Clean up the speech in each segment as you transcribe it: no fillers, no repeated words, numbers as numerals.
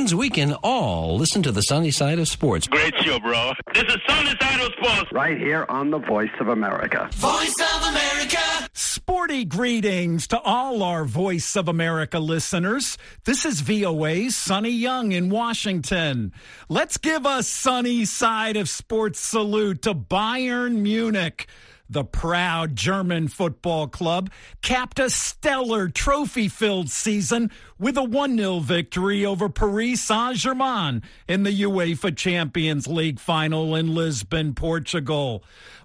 means we can all listen to the sunny side of sports. Great show, bro. This is Sunny Side of Sports. Right here on the Voice of America. Voice of America. Sporty greetings to all our Voice of America listeners. This is VOA's Sonny Young in Washington. Let's give a sunny side of sports salute to Bayern Munich. The proud German football club capped a stellar trophy-filled season with a 1-0 victory over Paris Saint-Germain in the UEFA Champions League final in Lisbon, Portugal.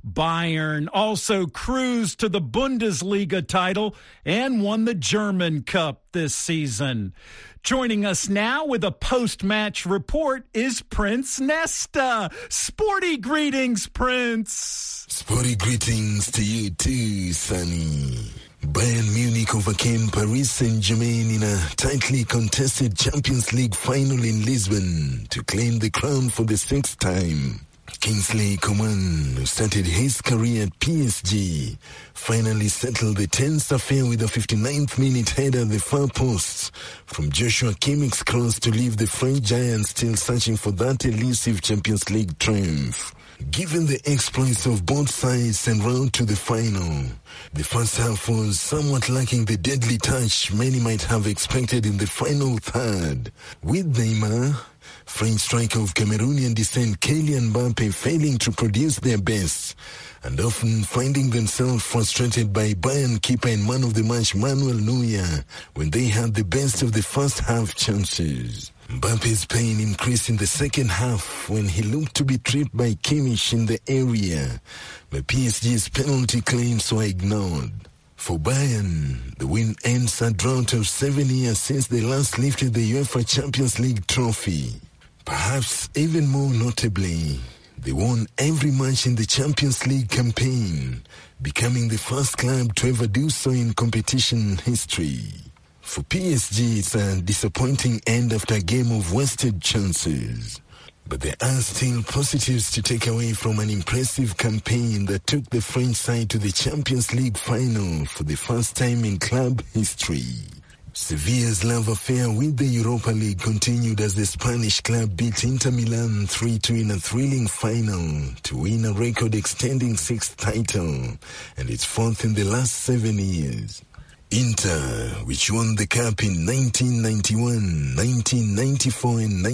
Bayern also cruised to the Bundesliga title and won the German Cup this season. Joining us now with a post-match report is Prince Nesta. Sporty greetings, Prince. Sporty greetings to you too, Sonny. Bayern Munich overcame Paris Saint-Germain in a tightly contested Champions League final in Lisbon to claim the crown for the 6th time. Kingsley Coman, who started his career at PSG, finally settled the tense affair with a 59th minute header at the far post from Joshua Kimmich's cross to leave the French giants still searching for that elusive Champions League triumph. Given the exploits of both sides en route to the final, the first half was somewhat lacking the deadly touch many might have expected in the final third, with Neymar, French striker of Cameroonian descent Kylian Mbappe failing to produce their best and often finding themselves frustrated by Bayern keeper and man of the match Manuel Neuer when they had the best of the first half chances. Mbappe's pain increased in the second half when he looked to be tripped by Kimmich in the area, but PSG's penalty claims were ignored. For Bayern, the win ends a drought of 7 years since they last lifted the UEFA Champions League trophy. Perhaps even more notably, they won every match in the Champions League campaign, becoming the first club to ever do so in competition history. For PSG, it's a disappointing end after a game of wasted chances. But there are still positives to take away from an impressive campaign that took the French side to the Champions League final for the first time in club history. Sevilla's love affair with the Europa League continued as the Spanish club beat Inter Milan 3-2 in a thrilling final to win a record-extending 6th title and its 4th in the last 7 years. Inter, which won the cup in 1991, 1994 and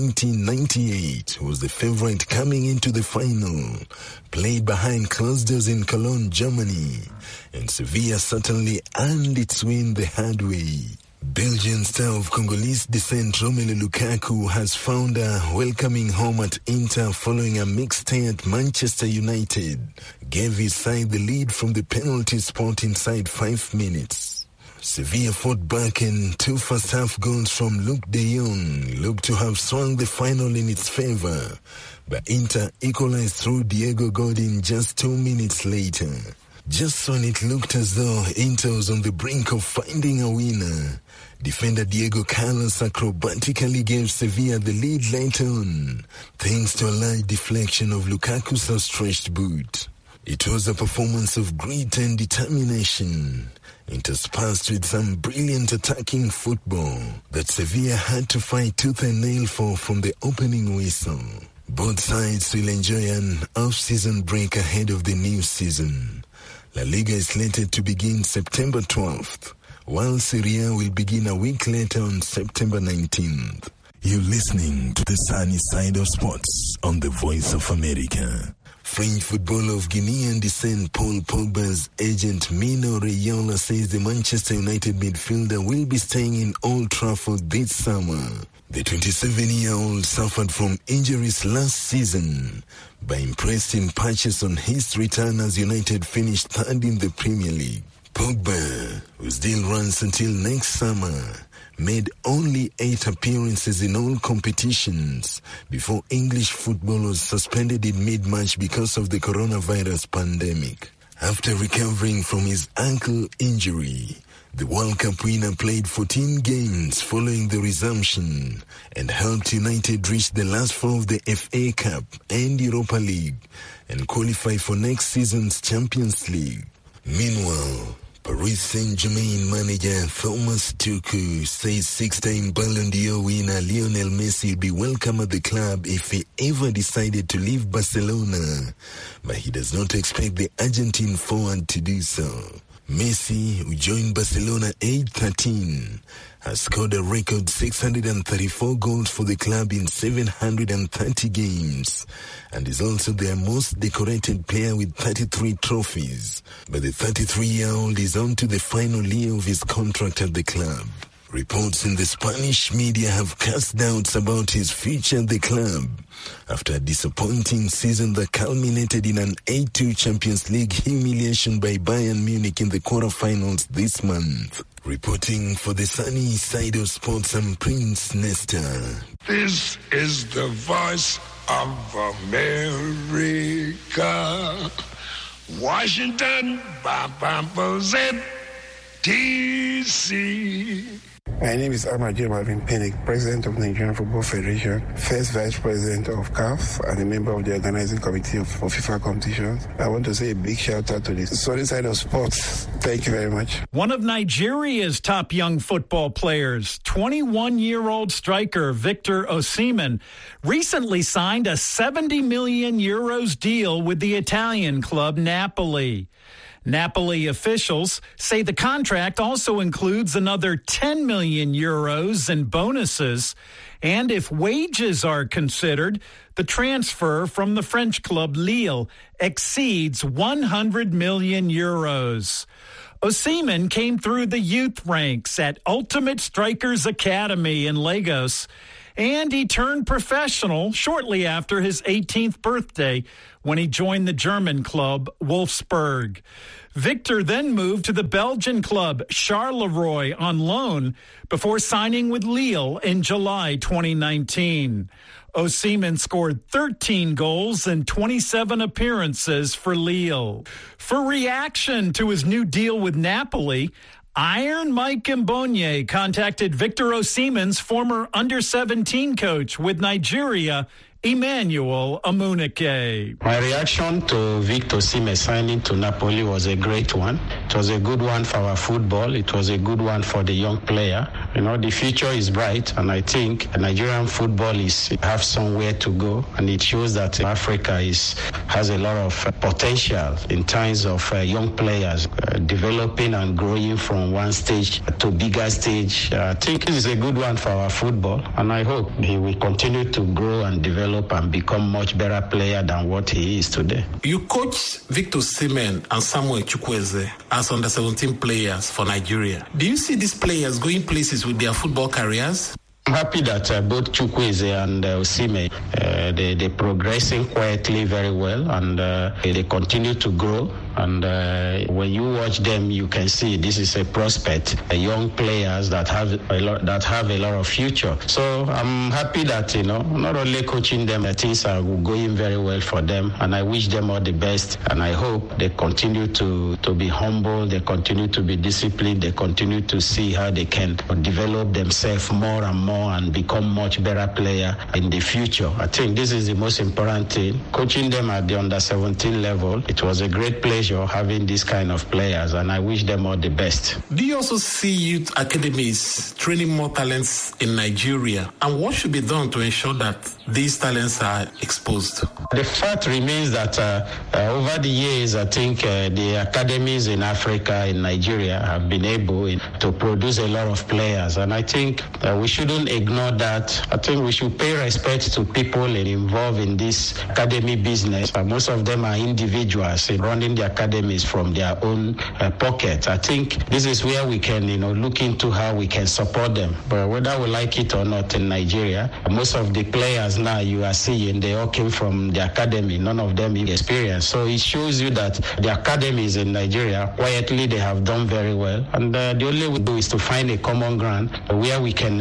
1998, was the favorite coming into the final, played behind closed doors in Cologne, Germany, and Sevilla certainly earned its win the hard way. Belgian star of Congolese descent Romelu Lukaku has found a welcoming home at Inter following a mixed stay at Manchester United, gave his side the lead from the penalty spot inside 5 minutes. Sevilla fought back and 2 first-half goals from Luke de Jong looked to have swung the final in its favor, but Inter equalized through Diego Godin just 2 minutes later. Just when it looked as though Inter was on the brink of finding a winner, defender Diego Carlos acrobatically gave Sevilla the lead later on, thanks to a light deflection of Lukaku's outstretched boot. It was a performance of grit and determination, interspersed with some brilliant attacking football that Sevilla had to fight tooth and nail for from the opening whistle. Both sides will enjoy an off-season break ahead of the new season. La Liga is slated to begin September 12th, while Serie A will begin a week later on September 19th. You're listening to the sunny side of sports on the Voice of America. French footballer of Guinean descent Paul Pogba's agent Mino Raiola says the Manchester United midfielder will be staying in Old Trafford this summer. The 27-year-old suffered from injuries last season, but impressed in patches on his return as United finished third in the Premier League. Pogba, whose deal runs until next summer, made only 8 appearances in all competitions before English football was suspended in mid-March because of the coronavirus pandemic. After recovering from his ankle injury, the World Cup winner played 14 games following the resumption and helped United reach the last 4 of the FA Cup and Europa League and qualify for next season's Champions League. Meanwhile, Paris Saint-Germain manager Thomas Tuchel says six-time Ballon d'Or winner Lionel Messi would be welcome at the club if he ever decided to leave Barcelona, but he does not expect the Argentine forward to do so. Messi, who joined Barcelona aged 13, has scored a record 634 goals for the club in 730 games and is also their most decorated player with 33 trophies. But the 33-year-old is on to the final year of his contract at the club. Reports in the Spanish media have cast doubts about his future at the club after a disappointing season that culminated in an 8-2 Champions League humiliation by Bayern Munich in the quarterfinals this month. Reporting for the sunny side of sports, I'm Prince Nesta. This is the voice of America. Washington, D.C. My name is Ahmad Marvin Pinnick, President of Nigerian Football Federation, first Vice President of CAF, and a member of the organizing committee of FIFA competitions. I want to say a big shout out to the sunny side of sports. Thank you very much. One of Nigeria's top young football players, 21-year-old striker Victor Osimhen, recently signed a 70 million euros deal with the Italian club Napoli. Napoli officials say the contract also includes another 10 million euros in bonuses, and if wages are considered, the transfer from the French club Lille exceeds 100 million euros. Osimhen came through the youth ranks at Ultimate Strikers Academy in Lagos, and he turned professional shortly after his 18th birthday when he joined the German club Wolfsburg. Victor then moved to the Belgian club Charleroi on loan before signing with Lille in July 2019. Osimhen scored 13 goals in 27 appearances for Lille. For reaction to his new deal with Napoli, Iron Mike Mbonye contacted Victor Osimhen's former under-17 coach with Nigeria, Emmanuel Amunike. My reaction to Victor Osimhen signing to Napoli was a great one. It was a good one for our football. It was a good one for the young player. You know, the future is bright, and I think Nigerian football have somewhere to go, and it shows that Africa has a lot of potential in terms of young players developing and growing from one stage to bigger stage. I think it is a good one for our football, and I hope he will continue to grow and develop and become much better player than what he is today. You coach Victor Osimhen and Samuel Chukwueze as under-17 players for Nigeria. Do you see these players going places with their football careers? I'm happy that both Chukwueze and Osimhen, they're progressing quietly very well, and they continue to grow. And when you watch them, you can see this is a prospect, young players that have a lot of future. So I'm happy that, not only coaching them, things are going very well for them. And I wish them all the best. And I hope they continue to be humble. They continue to be disciplined. They continue to see how they can develop themselves more and more and become much better player in the future. I think this is the most important thing. Coaching them at the under-17 level, it was a great pleasure having these kind of players, and I wish them all the best. Do you also see youth academies training more talents in Nigeria? And what should be done to ensure that these talents are exposed? The fact remains that over the years, I think the academies in Africa, in Nigeria, have been able to produce a lot of players, and I think we shouldn't ignore that. I think we should pay respect to people involved in this academy business. Most of them are individuals running the academies from their own pocket. I think this is where we can, look into how we can support them. But whether we like it or not in Nigeria, most of the players now you are seeing, they all came from the academy. None of them have experience. So it shows you that the academies in Nigeria, quietly, they have done very well. And the only way to do is to find a common ground where we can educate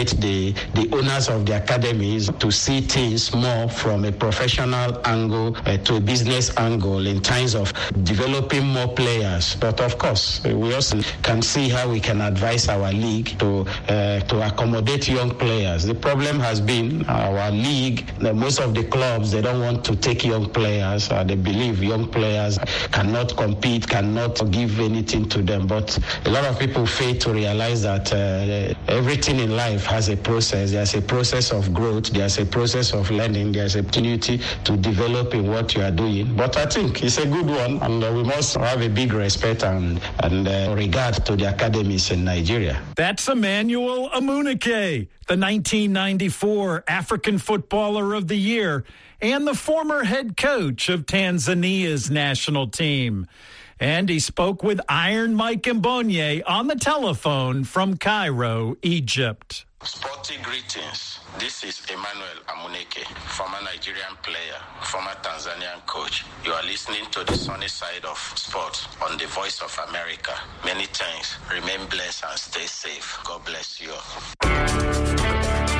the owners of the academies to see things more from a professional angle to a business angle in terms of developing more players. But of course, we also can see how we can advise our league to accommodate young players. The problem has been our league, most of the clubs, they don't want to take young players. They believe young players cannot compete, cannot give anything to them. But a lot of people fail to realize that everything in life has a process. There's a process of growth. There's a process of learning. There's an opportunity to develop in what you are doing. But I think it's a good one, and we must have a big respect and regard to the academies in Nigeria. That's Emmanuel Amunike, the 1994 African Footballer of the Year and the former head coach of Tanzania's national team. And he spoke with Iron Mike Mbonye on the telephone from Cairo, Egypt. Sporting greetings. This is Emmanuel Amunike, former Nigerian player, former Tanzanian coach. You are listening to the sunny side of sport on the Voice of America. Many thanks. Remain blessed and stay safe. God bless you all.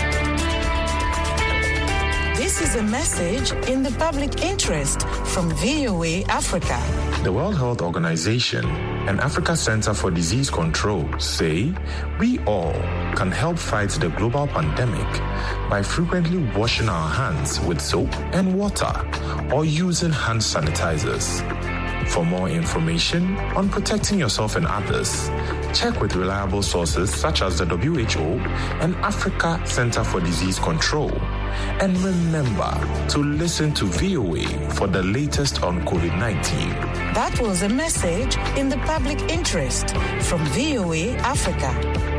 This is a message in the public interest from VOA Africa. The World Health Organization and Africa Center for Disease Control say we all can help fight the global pandemic by frequently washing our hands with soap and water or using hand sanitizers. For more information on protecting yourself and others, check with reliable sources such as the WHO and Africa Center for Disease Control. And remember to listen to VOA for the latest on COVID-19. That was a message in the public interest from VOA Africa.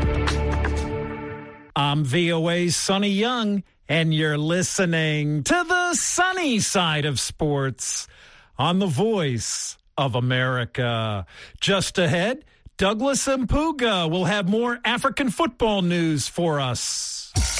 I'm VOA's Sonny Young, and you're listening to the sunny side of sports on the Voice of America. Just ahead, Douglas Mpuga will have more African football news for us.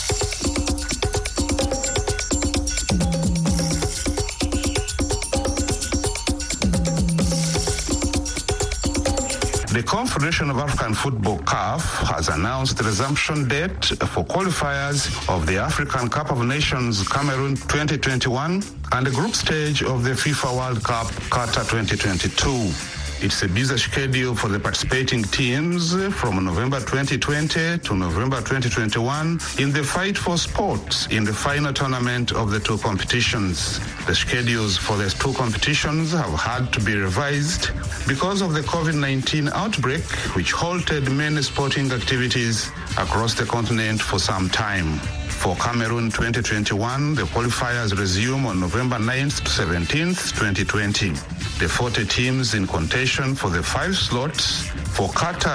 The Confederation of African Football, CAF, has announced the resumption date for qualifiers of the African Cup of Nations Cameroon 2021 and the group stage of the FIFA World Cup Qatar 2022. It's a busy schedule for the participating teams from November 2020 to November 2021 in the fight for spots in the final tournament of the two competitions. The schedules for the two competitions have had to be revised because of the COVID-19 outbreak, which halted many sporting activities across the continent for some time. For Cameroon 2021, the qualifiers resume on November 9th to 17th, 2020. The 40 teams in contention for the 5 slots for Qatar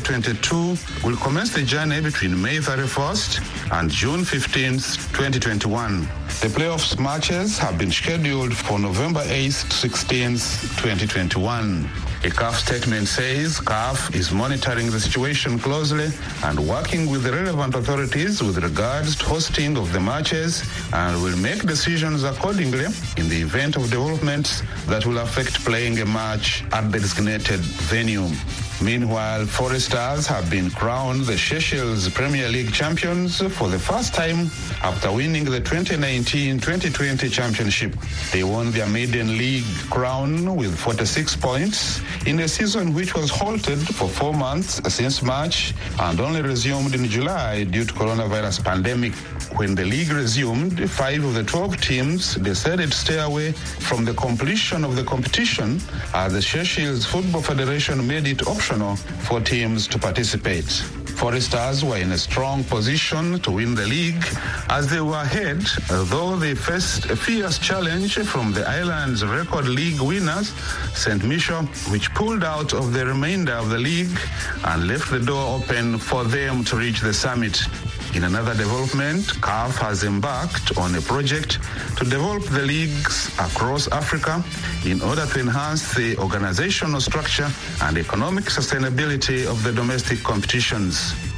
2022 will commence the journey between May 31st and June 15th, 2021. The playoffs matches have been scheduled for November 8th to 16th, 2021. A CAF statement says CAF is monitoring the situation closely and working with the relevant authorities with regards to hosting of the matches and will make decisions accordingly in the event of developments that will affect playing a match at the designated venue. Meanwhile, Forest Stars have been crowned the Seychelles Premier League champions for the first time after winning the 2019-2020 championship. They won their maiden league crown with 46 points in a season which was halted for 4 months since March and only resumed in July due to coronavirus pandemic. When the league resumed, 5 of the 12 teams decided to stay away from the completion of the competition as the Seychelles Football Federation made it optional for teams to participate. Forest Stars were in a strong position to win the league as they were ahead, though they faced a fierce challenge from the island's record league winners, St. Michael, which pulled out of the remainder of the league and left the door open for them to reach the summit. In another development, CAF has embarked on a project to develop the leagues across Africa in order to enhance the organizational structure and economic sustainability of the domestic competitions.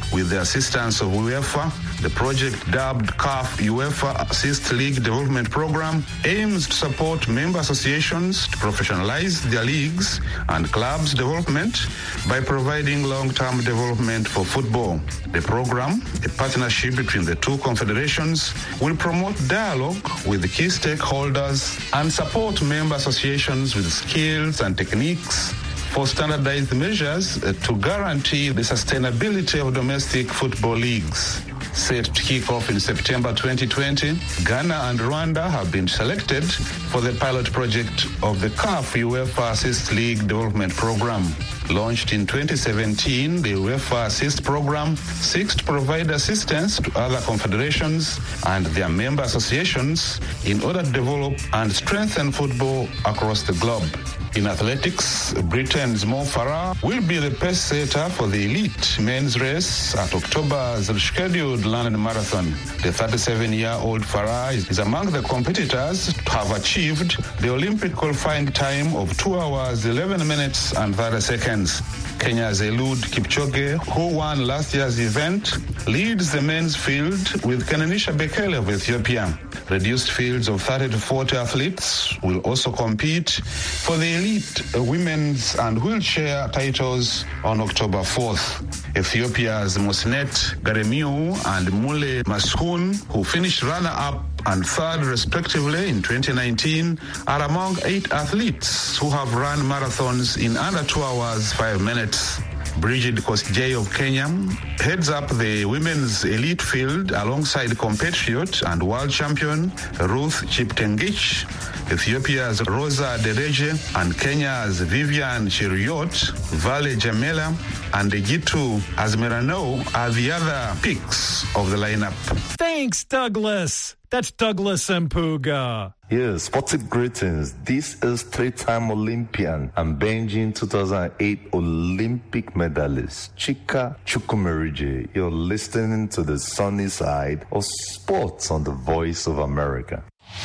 with the assistance of UEFA. The project, dubbed CAF UEFA Assist League Development Program, aims to support member associations to professionalize their leagues and clubs' development by providing long-term development for football. The program, a partnership between the two confederations, will promote dialogue with the key stakeholders and support member associations with skills and techniques for standardized measures to guarantee the sustainability of domestic football leagues. Set to kick off in September 2020, Ghana and Rwanda have been selected for the pilot project of the CAF UEFA Assist League Development Program. Launched in 2017, the UEFA Assist Program seeks to provide assistance to other confederations and their member associations in order to develop and strengthen football across the globe. In athletics, Britain's Mo Farah will be the pace setter for the elite men's race at October's scheduled London Marathon. The 37-year-old Farah is among the competitors to have achieved the Olympic qualifying time of 2 hours, 11 minutes and 30 seconds. Kenya's Eliud Kipchoge, who won last year's event, leads the men's field with Kenanisha Bekele of Ethiopia. Reduced fields of 30 to 40 athletes will also compete for the elite women's and wheelchair titles on October 4th. Ethiopia's Mosnet Garemiu and Mule Maskoun, who finished runner-up and third respectively in 2019, are among 8 athletes who have run marathons in under 2 hours, 5 minutes. Bridget Kosgei of Kenya heads up the women's elite field alongside compatriot and world champion Ruth Cheptengich. Ethiopia's Rosa Dereje and Kenya's Vivian Cheruiyot, Vale Jamela, and Gitu Azmerano are the other picks of the lineup. Thanks, Douglas. That's Douglas Mpuga. Yes, sportive greetings. This is 3-time Olympian and Beijing 2008 Olympic medalist Chika Chukwumerije. You're listening to the sunny side of sports on the Voice of America.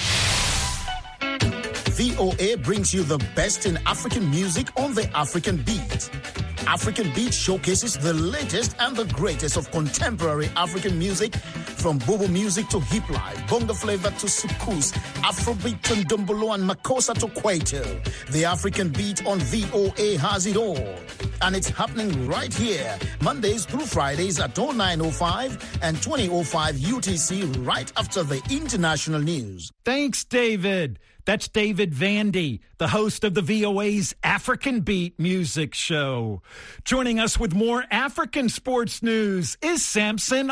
VOA brings you the best in African music on the African Beat. African Beat showcases the latest and the greatest of contemporary African music, from Bobo music to hip life, bongo flavor to soukous, Afrobeat to Ndombolo and Makossa to Kwaito. The African Beat on VOA has it all. And it's happening right here, Mondays through Fridays at 09:05 and 20:05 UTC, right after the international news. Thanks, David. That's David Vandy, the host of the VOA's African Beat Music Show. Joining us with more African sports news is Samson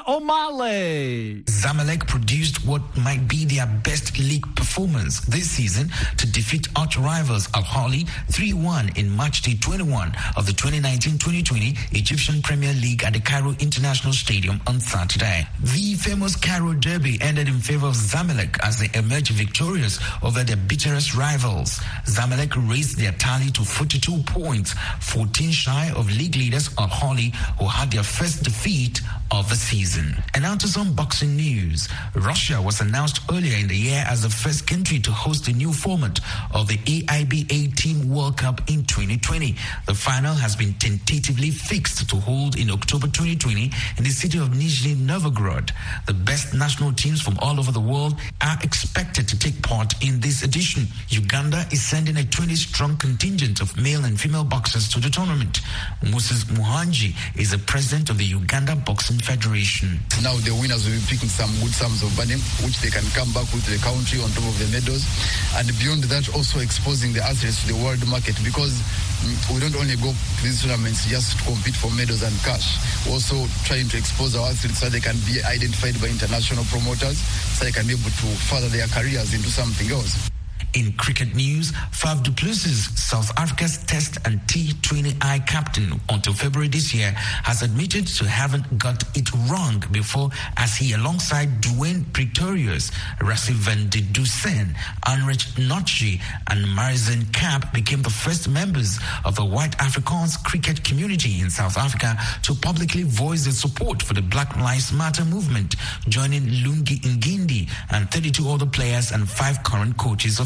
Omale. Zamalek produced what might be their best league performance this season to defeat arch rivals Al Ahly 3-1 in match day 21 of the 2019-2020 Egyptian Premier League at the Cairo International Stadium on Saturday. The famous Cairo Derby ended in favor of Zamalek as they emerged victorious over their bitterest rivals. Zamalek raised their tally to 42 points, 14 shy of league leaders Al Ahly, who had their first defeat of the season. And now to some boxing news. Russia was announced earlier in the year as the first country to host a new format of the AIB 18 World Cup in 2020. The final has been tentatively fixed to hold in October 2020 in the city of Nizhny Novgorod. The best national teams from all over the world are expected to take part in this edition. Uganda is sending a 20-strong contingent of male and female boxers to the tournament. Moses Muhanji is the president of the Uganda Boxing Federation. Now the winners will be picking some good sums of money, which they can come back with the country on top of the medals. And beyond that, also exposing the athletes to the world market, because we don't only go to these tournaments just to compete for medals and cash. We're also trying to expose our athletes so they can be identified by international promoters, so they can be able to further their careers into something else. In cricket news, Faf du Plessis, South Africa's Test and T20I captain until February this year, has admitted to having got it wrong before, as he, alongside Dwayne Pretorius, Rassi van de Dusen, Anrich Notchi, and Marizan Kapp became the first members of the white Afrikaans cricket community in South Africa to publicly voice their support for the Black Lives Matter movement, joining Lungi Ngindi and 32 other players and 5 current coaches of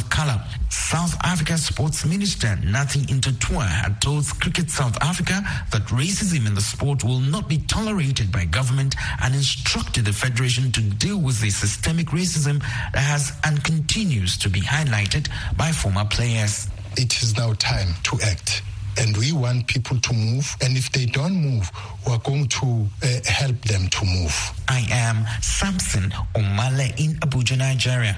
of color. South Africa's Sports Minister, Nathi Ntatwa, had told Cricket South Africa that racism in the sport will not be tolerated by government and instructed the federation to deal with the systemic racism that has and continues to be highlighted by former players. It is now time to act. And we want people to move. And if they don't move, we're going to help them to move. I am Samson Omale in Abuja, Nigeria.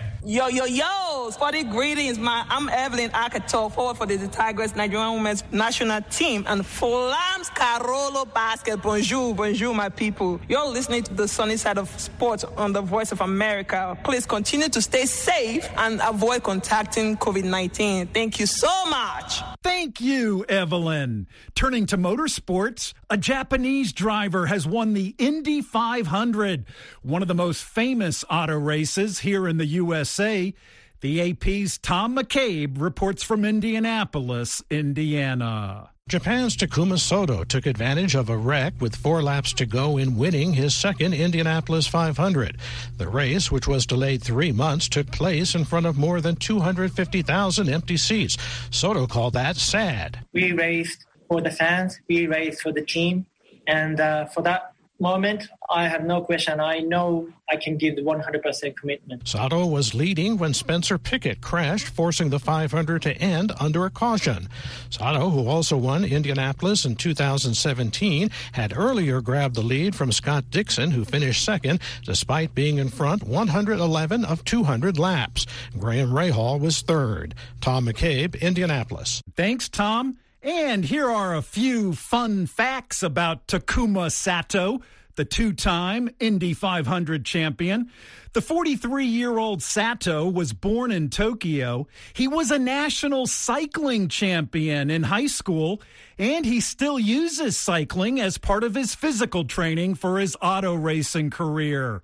Yo, sporty greetings, man. I'm Evelyn Akato, forward for the Tigers Nigerian women's national team and Fulham's Carolo Basket. Bonjour, my people. You're listening to the sunny side of sports on the Voice of America. Please continue to stay safe and avoid contacting COVID-19. Thank you so much. Thank you, Evelyn. Turning to motorsports, a Japanese driver has won the Indy 500, one of the most famous auto races here in the USA. The AP's Tom McCabe reports from Indianapolis, Indiana. Japan's Takuma Sato took advantage of a wreck with 4 laps to go in winning his second Indianapolis 500. The race, which was delayed 3 months, took place in front of more than 250,000 empty seats. Sato called that sad. We raced for the fans, we raced for the team, and for that moment, I have no question. I know I can give the 100% commitment. Sato was leading when Spencer Pickett crashed, forcing the 500 to end under a caution. Sato, who also won Indianapolis in 2017, had earlier grabbed the lead from Scott Dixon, who finished second, despite being in front 111 of 200 laps. Graham Rahal was third. Tom McCabe, Indianapolis. Thanks, Tom. And here are a few fun facts about Takuma Sato, the 2-time Indy 500 champion. The 43-year-old Sato was born in Tokyo. He was a national cycling champion in high school, and he still uses cycling as part of his physical training for his auto racing career.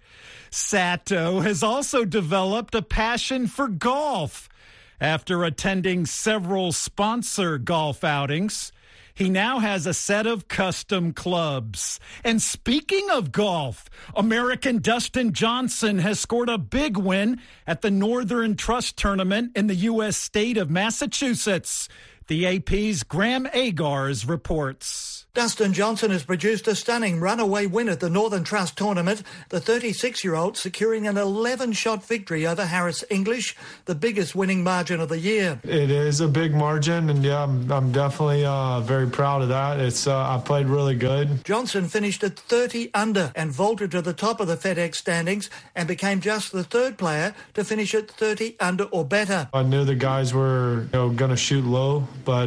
Sato has also developed a passion for golf. After attending several sponsor golf outings, he now has a set of custom clubs. And speaking of golf, American Dustin Johnson has scored a big win at the Northern Trust Tournament in the U.S. state of Massachusetts. The AP's Graham Agars reports. Dustin Johnson has produced a stunning runaway win at the Northern Trust Tournament, the 36-year-old securing an 11-shot victory over Harris English, the biggest winning margin of the year. It is a big margin, and yeah, I'm definitely very proud of that. I played really good. Johnson finished at 30 under and vaulted to the top of the FedEx standings and became just the third player to finish at 30 under or better. I knew the guys were going to shoot low, but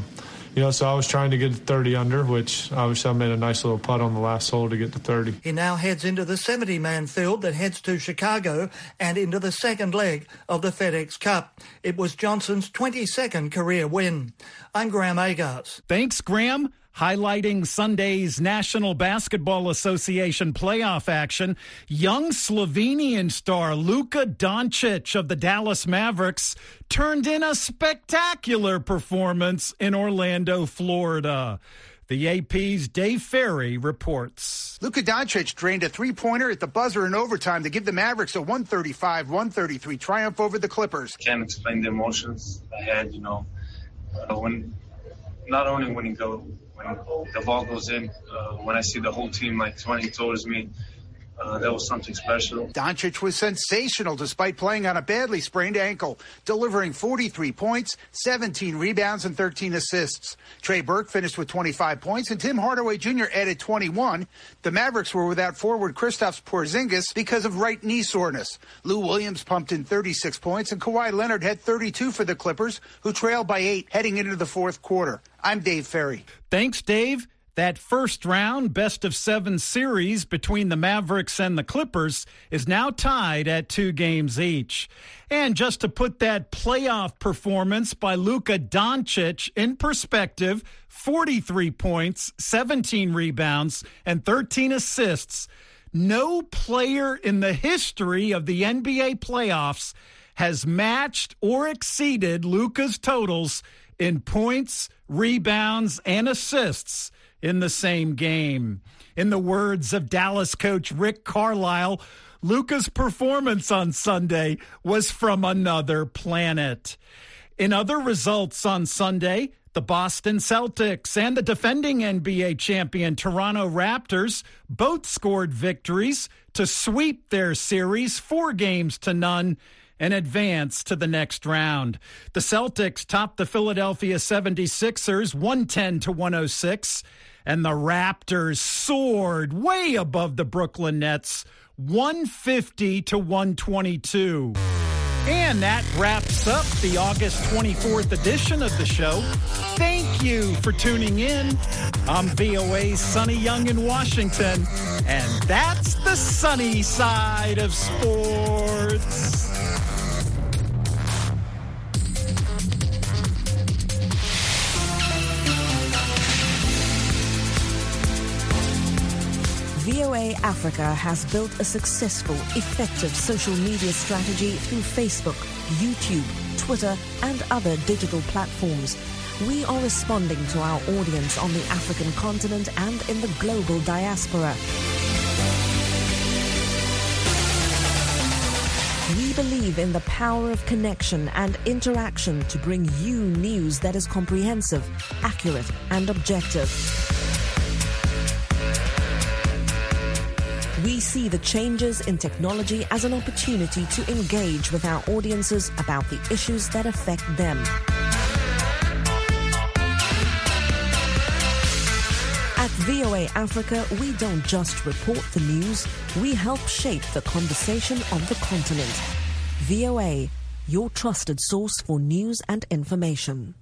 so I was trying to get to 30 under, which obviously I made a nice little putt on the last hole to get to 30. He now heads into the 70-man field that heads to Chicago and into the second leg of the FedEx Cup. It was Johnson's 22nd career win. I'm Graham Agars. Thanks, Graham. Highlighting Sunday's National Basketball Association playoff action, young Slovenian star Luka Doncic of the Dallas Mavericks turned in a spectacular performance in Orlando, Florida. The AP's Dave Ferry reports. Luka Doncic drained a three-pointer at the buzzer in overtime to give the Mavericks a 135-133 triumph over the Clippers. Can't explain the emotions I had, when not only when the ball goes in, when I see the whole team running towards me, that was something special. Doncic was sensational despite playing on a badly sprained ankle, delivering 43 points, 17 rebounds, and 13 assists. Trey Burke finished with 25 points, and Tim Hardaway Jr. added 21. The Mavericks were without forward Kristaps Porzingis because of right knee soreness. Lou Williams pumped in 36 points, and Kawhi Leonard had 32 for the Clippers, who trailed by 8 heading into the fourth quarter. I'm Dave Ferry. Thanks, Dave. That first round best-of-7 series between the Mavericks and the Clippers is now tied at 2 games each. And just to put that playoff performance by Luka Doncic in perspective, 43 points, 17 rebounds, and 13 assists. No player in the history of the NBA playoffs has matched or exceeded Luka's totals in points, rebounds, and assists in the same game. In the words of Dallas coach Rick Carlisle, Luka's performance on Sunday was from another planet. In other results on Sunday, the Boston Celtics and the defending NBA champion Toronto Raptors both scored victories to sweep their series 4-0 and advance to the next round. The Celtics topped the Philadelphia 76ers 110-106, and the Raptors soared way above the Brooklyn Nets 150-122. And that wraps up the August 24th edition of the show. Thank you for tuning in. I'm VOA's Sonny Young in Washington, and that's the sunny side of sports. VOA Africa has built a successful, effective social media strategy through Facebook, YouTube, Twitter, and other digital platforms. We are responding to our audience on the African continent and in the global diaspora. We believe in the power of connection and interaction to bring you news that is comprehensive, accurate, and objective. We see the changes in technology as an opportunity to engage with our audiences about the issues that affect them. At VOA Africa, we don't just report the news, we help shape the conversation of the continent. VOA, your trusted source for news and information.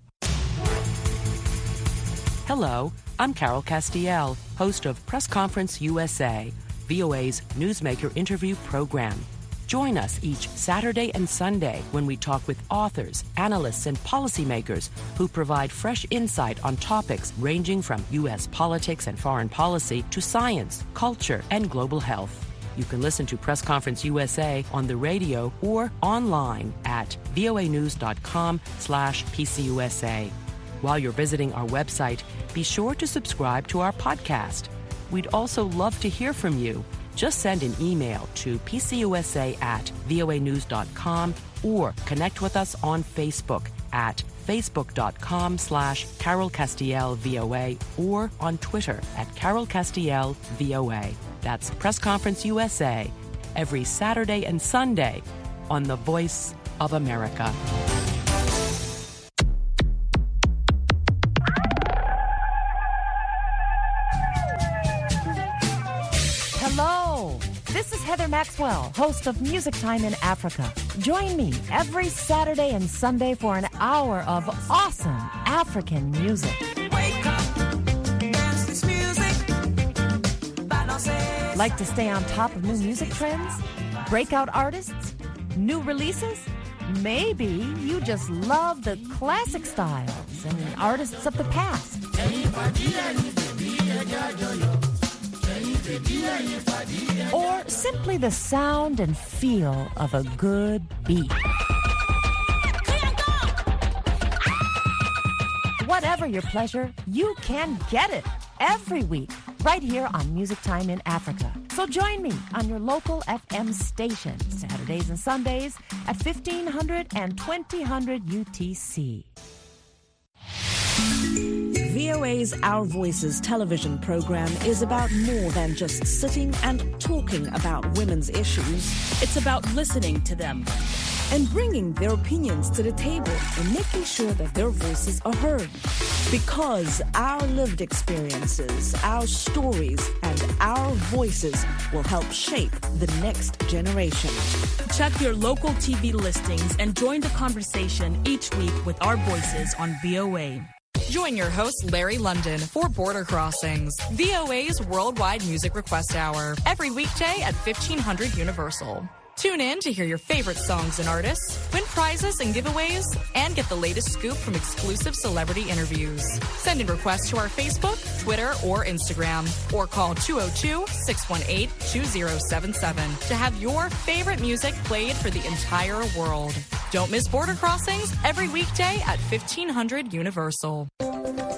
Hello, I'm Carol Castiel, host of Press Conference USA, VOA's Newsmaker interview program. Join us each Saturday and Sunday when we talk with authors, analysts, and policymakers who provide fresh insight on topics ranging from U.S. politics and foreign policy to science, culture, and global health. You can listen to Press Conference USA on the radio or online at voanews.com/PCUSA. While you're visiting our website, be sure to subscribe to our podcast. We'd also love to hear from you. Just send an email to pcusa@voanews.com or connect with us on Facebook at facebook.com/CarolCastielVOA or on Twitter at CarolCastielVOA. That's Press Conference USA every Saturday and Sunday on the Voice of America. Hello, this is Heather Maxwell, host of Music Time in Africa. Join me every Saturday and Sunday for an hour of awesome African music. Wake up, dance this music. Like to stay on top of new music trends? Breakout artists? New releases? Maybe you just love the classic styles and artists of the past. Or simply the sound and feel of a good beat. Whatever your pleasure, you can get it every week right here on Music Time in Africa. So join me on your local FM station Saturdays and Sundays at 1500 and 2000 UTC. VOA's Our Voices television program is about more than just sitting and talking about women's issues. It's about listening to them and bringing their opinions to the table and making sure that their voices are heard. Because our lived experiences, our stories, and our voices will help shape the next generation. Check your local TV listings and join the conversation each week with our voices on VOA. Join your host, Larry London, for Border Crossings, VOA's Worldwide Music Request Hour, every weekday at 1500 Universal. Tune in to hear your favorite songs and artists, win prizes and giveaways, and get the latest scoop from exclusive celebrity interviews. Send in requests to our Facebook, Twitter, or Instagram, or call 202-618-2077 to have your favorite music played for the entire world. Don't miss Border Crossings every weekday at 1500 Universal.